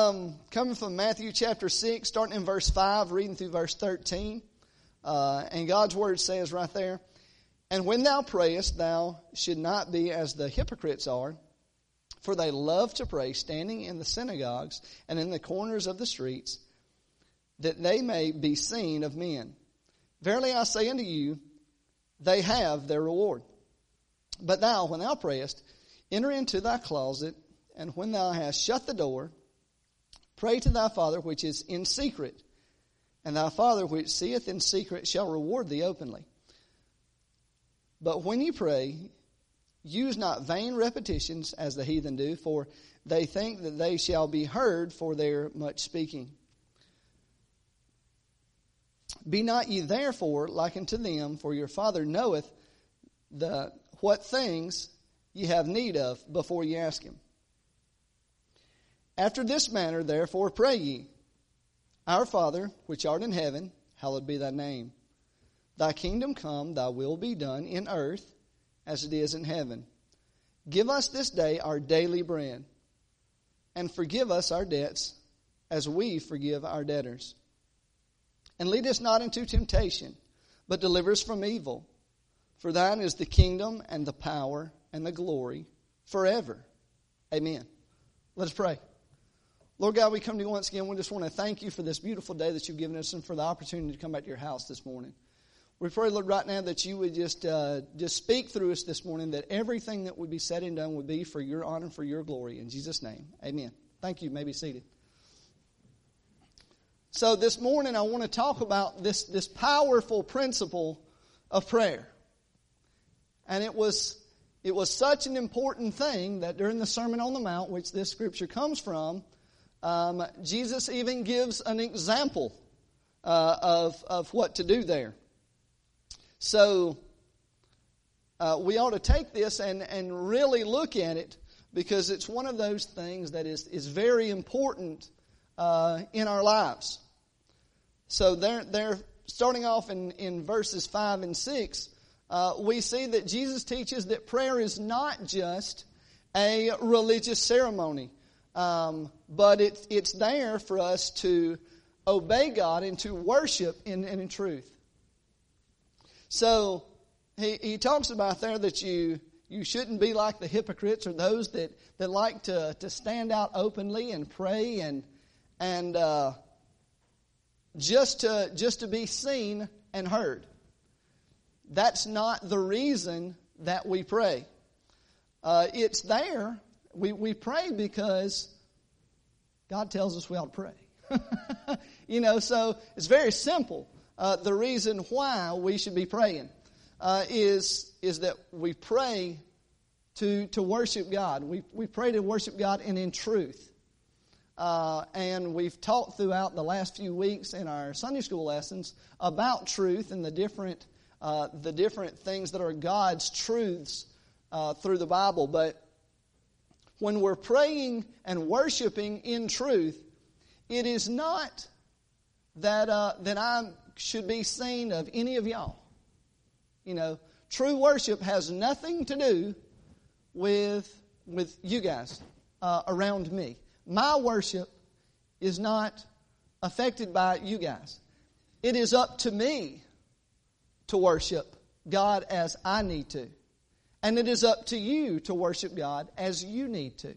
coming from Matthew chapter 6, starting in verse 5, reading through verse 13. And God's word says right there, "And when thou prayest, thou should not be as the hypocrites are, for they love to pray, standing in the synagogues and in the corners of the streets, that they may be seen of men. Verily I say unto you, they have their reward. But thou, when thou prayest, enter into thy closet, and when thou hast shut the door, pray to thy Father which is in secret, and thy Father which seeth in secret shall reward thee openly. But when you pray, use not vain repetitions as the heathen do, for they think that they shall be heard for their much speaking. Be not ye therefore like unto them, for your Father knoweth what things ye have need of before ye ask him. After this manner therefore pray ye, Our Father, which art in heaven, hallowed be thy name. Thy kingdom come, thy will be done in earth as it is in heaven. Give us this day our daily bread, and forgive us our debts as we forgive our debtors. And lead us not into temptation, but deliver us from evil. For thine is the kingdom and the power and the glory forever. Amen." Let us pray. Lord God, we come to you once again. We just want to thank you for this beautiful day that you've given us and for the opportunity to come back to your house this morning. We pray, Lord, right now that you would just speak through us this morning, that everything that would be said and done would be for your honor and for your glory. In Jesus' name, amen. Thank you. You may be seated. So this morning I want to talk about this powerful principle of prayer. And it was such an important thing that during the Sermon on the Mount, which this scripture comes from, Jesus even gives an example of what to do there. So we ought to take this and really look at it, because it's one of those things that is very important in our lives. So they're starting off in verses 5 and 6, we see that Jesus teaches that prayer is not just a religious ceremony, but it's there for us to obey God and to worship in truth. So he talks about there that you shouldn't be like the hypocrites, or those that like to stand out openly and pray and just to be seen and heard. That's not the reason that we pray. It's there. We pray because God tells us we ought to pray. So it's very simple. The reason why we should be praying is that we pray to worship God. We pray to worship God and in truth. And we've talked throughout the last few weeks in our Sunday school lessons about truth and the different things that are God's truths through the Bible. But when we're praying and worshiping in truth, it is not that I should be seen of any of y'all. True worship has nothing to do with you guys around me. My worship is not affected by you guys. It is up to me to worship God as I need to. And it is up to you to worship God as you need to.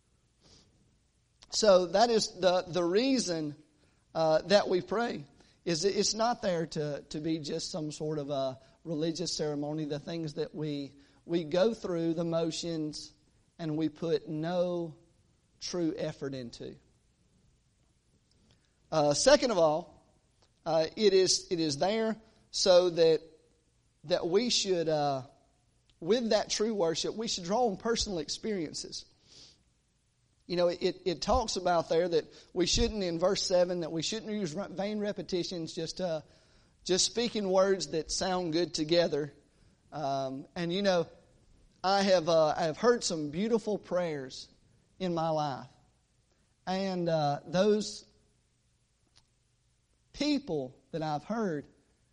So that is the reason that we pray. It's not there to be just some sort of a religious ceremony, the things that we go through, the motions, and we put no true effort into. Second of all, it is there so that we should, with that true worship, we should draw on personal experiences. It talks about there that we shouldn't, in verse 7, that we shouldn't use vain repetitions, just speaking words that sound good together. I have heard some beautiful prayers in my life. And those people that I've heard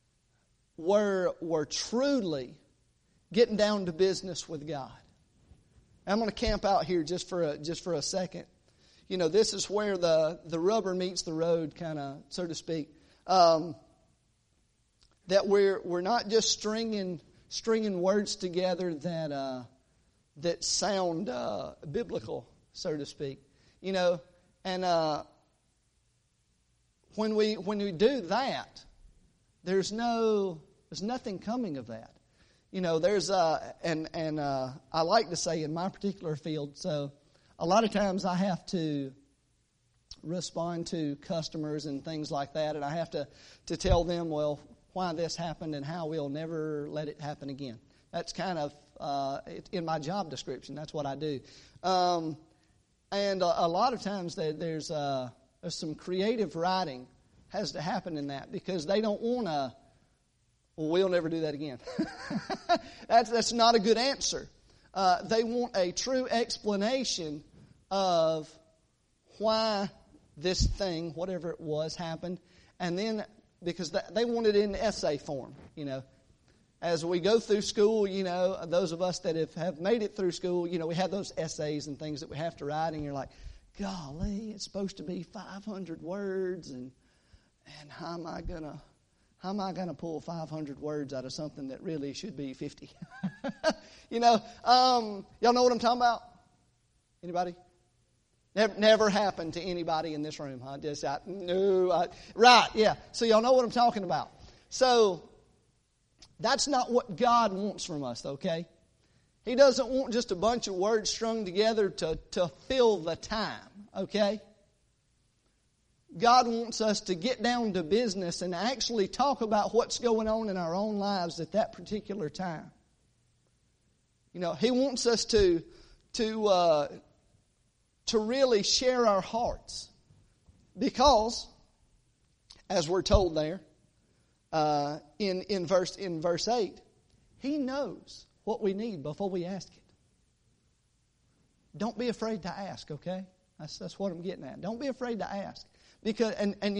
were truly getting down to business with God. I'm going to camp out here just for a second. this is where the rubber meets the road, kind of, so to speak. That we're not just stringing words together that sound biblical, so to speak. And when we do that, there's nothing coming of that. There's and I like to say in my particular field, so a lot of times I have to respond to customers and things like that, and I have to tell them, well, why this happened and how we'll never let it happen again. That's kind of in my job description. That's what I do. And a lot of times there's some creative writing has to happen in that, because they don't want to, well, we'll never do that again. That's not a good answer. They want a true explanation of why this thing, whatever it was, happened. And then, because they want it in essay form, As we go through school, those of us that have made it through school, we have those essays and things that we have to write, and you're like, golly, it's supposed to be 500 words, and how am I gonna pull 500 words out of something that really should be 50? Y'all know what I'm talking about? Anybody? Never happened to anybody in this room, huh? Right, yeah. So y'all know what I'm talking about. So that's not what God wants from us, okay? He doesn't want just a bunch of words strung together to fill the time, okay? God wants us to get down to business and actually talk about what's going on in our own lives at that particular time. He wants us to really share our hearts, because, as we're told there in verse 8, He knows what we need before we ask it. Don't be afraid to ask, okay? That's what I'm getting at. Don't be afraid to ask. Because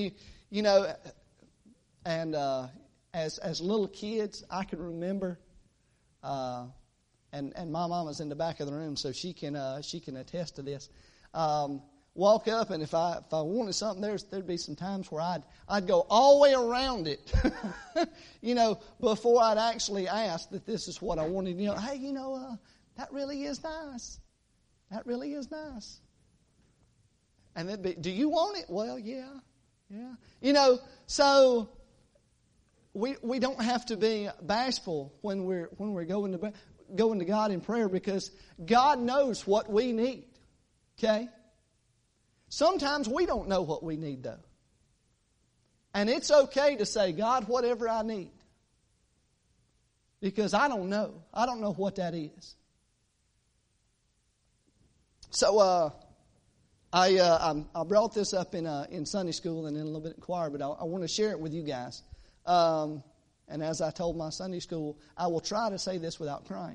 as little kids, I can remember, and my mama's in the back of the room, so she can attest to this. Walk up, and if I wanted something, there'd be some times where I'd go all the way around it, before I'd actually ask that this is what I wanted. Hey, that really is nice. That really is nice. And it'd be, do you want it? Well, yeah. So we don't have to be bashful when we're going to God in prayer, because God knows what we need. Okay? Sometimes we don't know what we need, though. And it's okay to say, God, whatever I need. Because I don't know. I don't know what that is. So I brought this up in Sunday school and in a little bit in choir, but I want to share it with you guys. And as I told my Sunday school, I will try to say this without crying.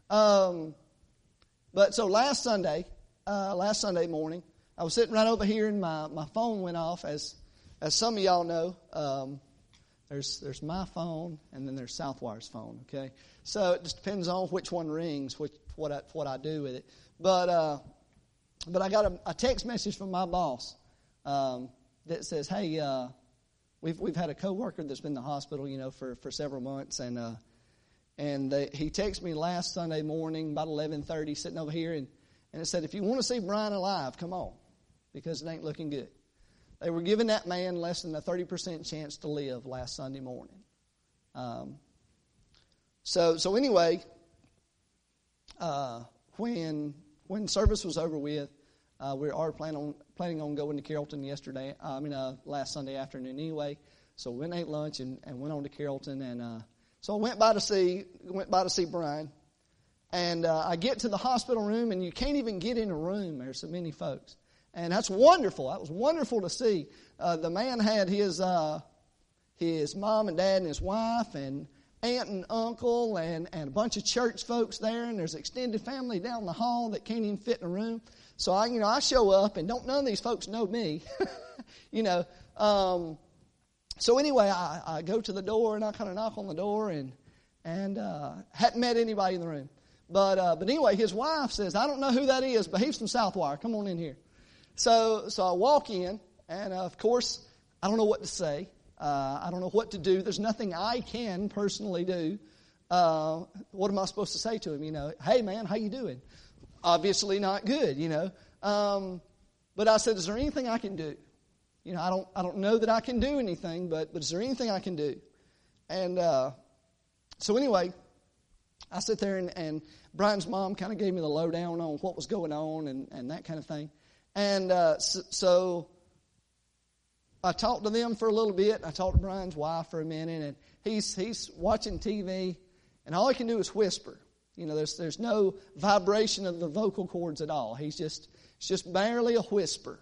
But so last Sunday morning, I was sitting right over here, and my phone went off. As some of y'all know, there's my phone, and then there's Southwire's phone. Okay, so it just depends on which one rings, what I do with it. But I got a text message from my boss that says, "Hey, we've had a coworker that's been in the hospital, for several months, and he texted me last Sunday morning about 11:30, sitting over here, and it said, if you want to see Brian alive, come on, because it ain't looking good." They were giving that man less than a 30% chance to live last Sunday morning. So anyway, when service was over with, we are planning on going to Carrollton last Sunday afternoon anyway. So we went and ate lunch and went on to Carrollton, and so I went by to see Brian. And I get to the hospital room, and you can't even get in a room. There's so many folks. And that's wonderful. That was wonderful to see. The man had his mom and dad and his wife and aunt and uncle and a bunch of church folks there. And there's extended family down the hall that can't even fit in a room. So I show up, and none of these folks know me. So anyway, I go to the door, and I kind of knock on the door, and hadn't met anybody in the room. But anyway, his wife says, "I don't know who that is, but he's from Southwire. Come on in here." So I walk in, and of course, I don't know what to say. I don't know what to do. There's nothing I can personally do. What am I supposed to say to him? Hey man, how you doing? Obviously not good, But I said, is there anything I can do? I don't know that I can do anything, but is there anything I can do? And so anyway, I sit there and Brian's mom kind of gave me the lowdown on what was going on and that kind of thing. And so I talked to them for a little bit. I talked to Brian's wife for a minute, and he's watching TV, and all he can do is whisper. There's no vibration of the vocal cords at all. It's just barely a whisper.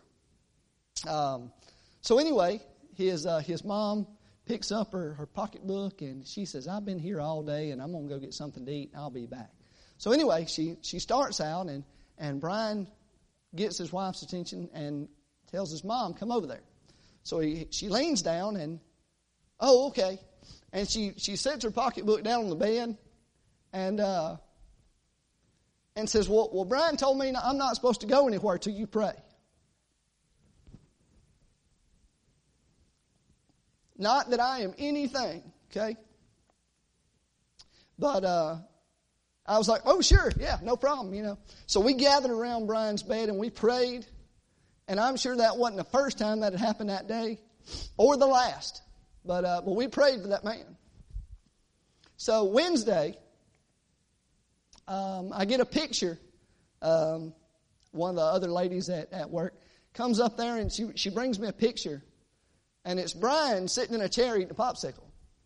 So anyway, his mom picks up her pocketbook, and she says, I've been here all day, and I'm going to go get something to eat, and I'll be back. So anyway, she starts out, and Brian gets his wife's attention and tells his mom, come over there. So she leans down and, oh, okay. And she sets her pocketbook down on the bed and says, well, Brian told me I'm not supposed to go anywhere till you pray. Not that I am anything, okay? But I was like, oh, sure, yeah, no problem, So we gathered around Brian's bed and we prayed. And I'm sure that wasn't the first time that had happened that day or the last. But we prayed for that man. So Wednesday, I get a picture. One of the other ladies at work comes up there and she brings me a picture. And it's Brian sitting in a chair eating a popsicle.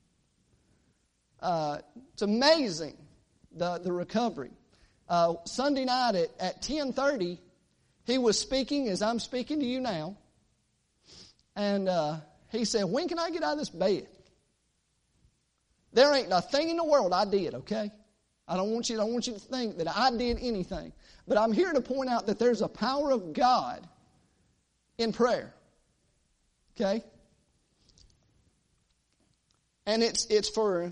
It's amazing, the recovery. Sunday night at 10:30, he was speaking as I'm speaking to you now. And he said, when can I get out of this bed? There ain't a thing in the world I did, okay? I don't want you to think that I did anything. But I'm here to point out that there's a power of God in prayer. Okay? And it's for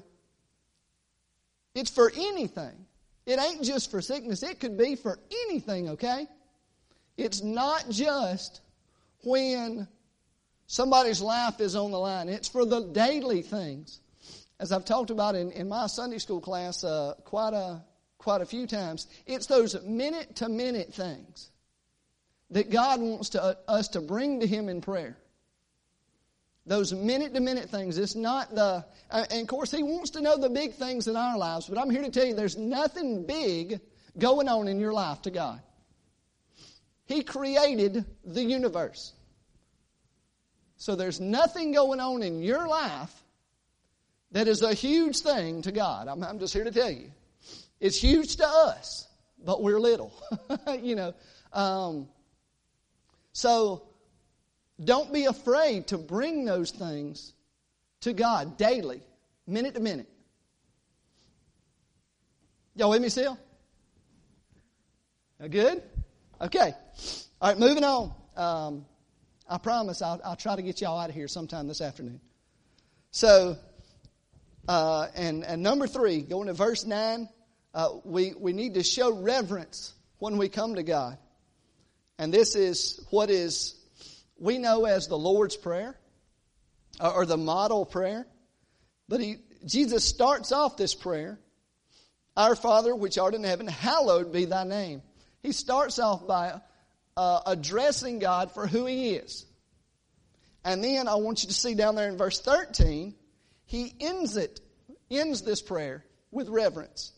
anything. It ain't just for sickness. It could be for anything, okay? It's not just when somebody's life is on the line. It's for the daily things. As I've talked about in my Sunday school class quite a few times, it's those minute-to-minute things that God wants us to bring to Him in prayer. Those minute-to-minute things. It's not and of course He wants to know the big things in our lives, but I'm here to tell you there's nothing big going on in your life to God. He created the universe. So there's nothing going on in your life that is a huge thing to God. I'm just here to tell you. It's huge to us, but we're little. So don't be afraid to bring those things to God daily, minute to minute. Y'all with me still? Good? Okay. All right, moving on. I promise I'll try to get y'all out of here sometime this afternoon. So, and number 3, going to verse 9, we need to show reverence when we come to God. And this is what we know as the Lord's Prayer, or the model prayer. But Jesus starts off this prayer, Our Father, which art in heaven, hallowed be thy name. He starts off by addressing God for who He is. And then I want you to see down there in verse 13, He ends this prayer with reverence.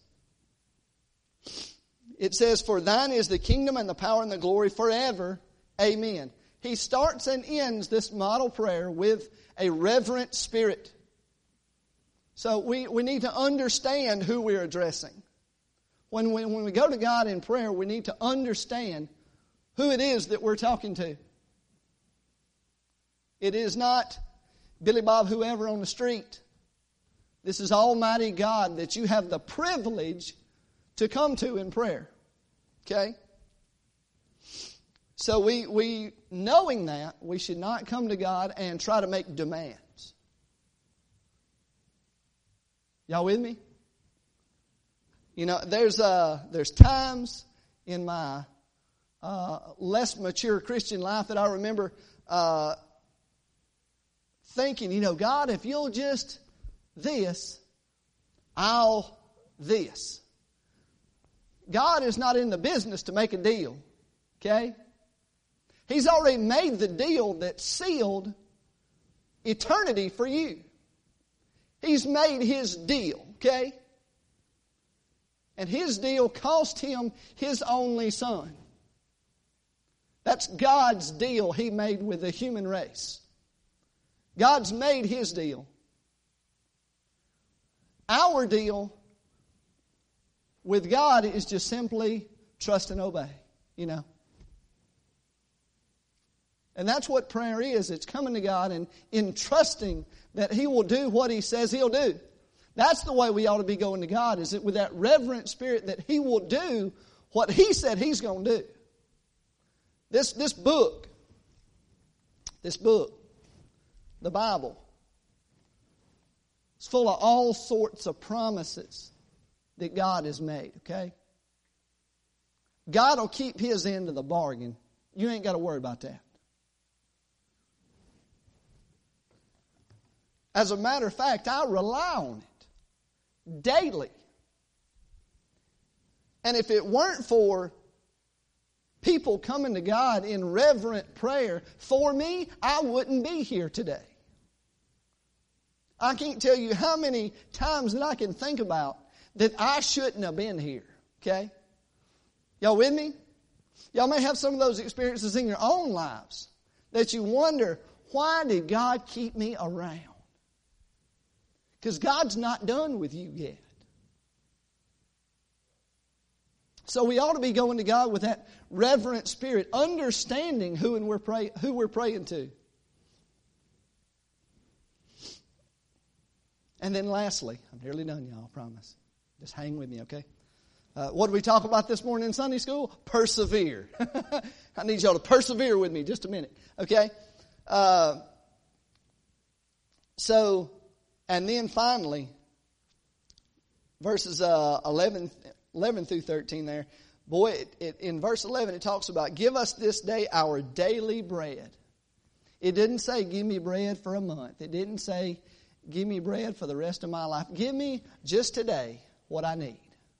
It says, for thine is the kingdom and the power and the glory forever. Amen. He starts and ends this model prayer with a reverent spirit. So we need to understand who we're addressing. When we go to God in prayer, we need to understand who it is that we're talking to. It is not Billy Bob whoever on the street. This is Almighty God that you have the privilege to come to in prayer. Okay? So we knowing that, we should not come to God and try to make demands. Y'all with me? There's times in my less mature Christian life that I remember thinking, God, if you'll just this, I'll this. God is not in the business to make a deal, okay? He's already made the deal that sealed eternity for you. He's made His deal, okay? And His deal cost Him His only Son. That's God's deal He made with the human race. God's made His deal. Our deal with God is just simply trust and obey, And that's what prayer is. It's coming to God and entrusting that He will do what He says He'll do. That's the way we ought to be going to God, is it with that reverent spirit that He will do what He said He's going to do. This book, the Bible, it's full of all sorts of promises that God has made, okay? God will keep His end of the bargain. You ain't got to worry about that. As a matter of fact, I rely on it daily. And if it weren't for people coming to God in reverent prayer for me, I wouldn't be here today. I can't tell you how many times that I can think about that I shouldn't have been here. Okay? Y'all with me? Y'all may have some of those experiences in your own lives that you wonder, why did God keep me around? Because God's not done with you yet. So we ought to be going to God with that reverent spirit, understanding who we're praying to. And then lastly, I'm nearly done, y'all, I promise. Just hang with me, okay? What did we talk about this morning in Sunday school? Persevere. I need y'all to persevere with me just a minute, okay? And then finally, verses 11 through 13 there. Boy, in verse 11 it talks about, give us this day our daily bread. It didn't say, give me bread for a month. It didn't say, give me bread for the rest of my life. Give me just today what I need.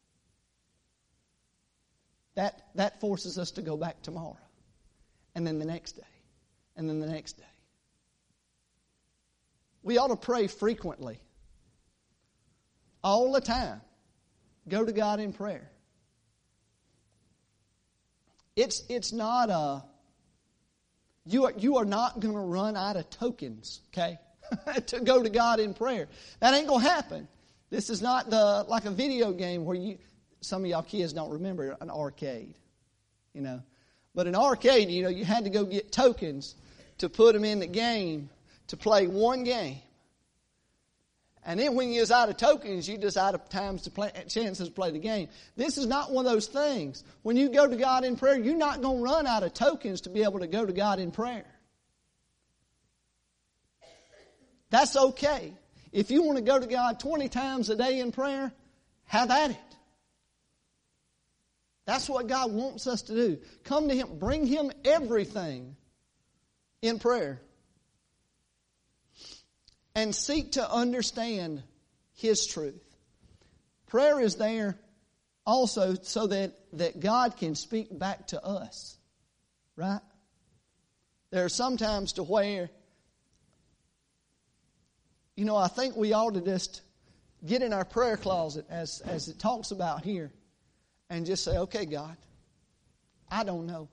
That forces us to go back tomorrow. And then the next day. And then the next day. We ought to pray frequently. All the time. Go to God in prayer. It's not you are not going to run out of tokens, okay? To go to God in prayer. That ain't going to happen. This is not like a video game where some of y'all kids don't remember an arcade, But an arcade, you had to go get tokens to put them in the game to play one game. And then when you was out of tokens, you just out of chances to play the game. This is not one of those things. When you go to God in prayer, you're not going to run out of tokens to be able to go to God in prayer. That's okay. If you want to go to God 20 times a day in prayer, have at it. That's what God wants us to do. Come to Him. Bring Him everything in prayer. And seek to understand His truth. Prayer is there also so that God can speak back to us. Right? There are some times to where, I think we ought to just get in our prayer closet, as it talks about here, and just say, okay, God, I don't know.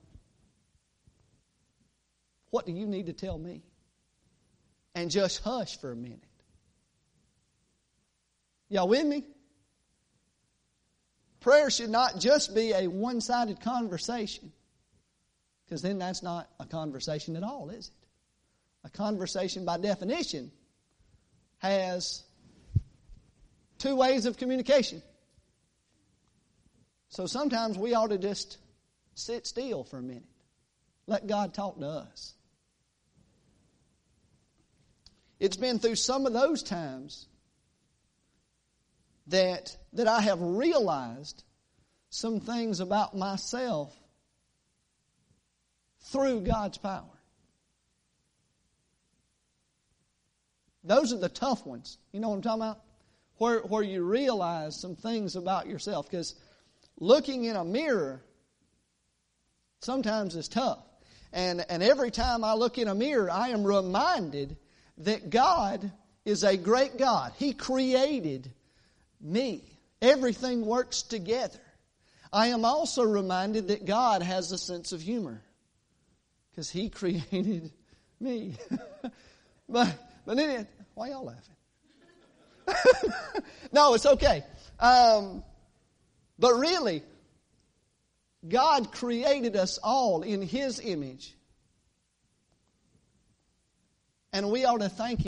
What do you need to tell me? And just hush for a minute. Y'all with me? Prayer should not just be a one-sided conversation. Because then that's not a conversation at all, is it? A conversation by definition has two ways of communication. So sometimes we ought to just sit still for a minute. Let God talk to us. It's been through some of those times that I have realized some things about myself through God's power. Those are the tough ones. You know what I'm talking about? Where you realize some things about yourself. Because looking in a mirror sometimes is tough. And every time I look in a mirror, I am reminded that God is a great God. He created me. Everything works together. I am also reminded that God has a sense of humor. Because He created me. But then, why y'all laughing? No, it's okay. But really, God created us all in His image. And we ought to thank Him